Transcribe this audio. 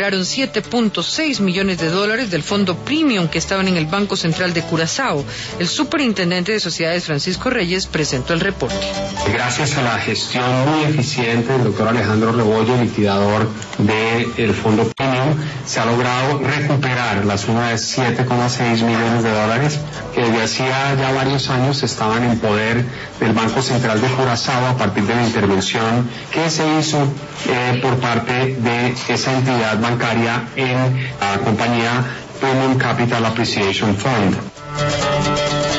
recuperaron $7.6 millones del fondo premium que estaban en el Banco Central de Curazao. El superintendente de sociedades, Francisco Reyes, presentó el reporte. Gracias a la gestión muy eficiente del doctor Alejandro Rebollo, liquidador del fondo premium, se ha logrado recuperar la suma de $7.6 millones que desde hacía ya varios años estaban en poder del Banco Central de Curazao a partir de la intervención que se hizo por parte de esa entidad bancaria en la compañía Premium Capital Appreciation Fund.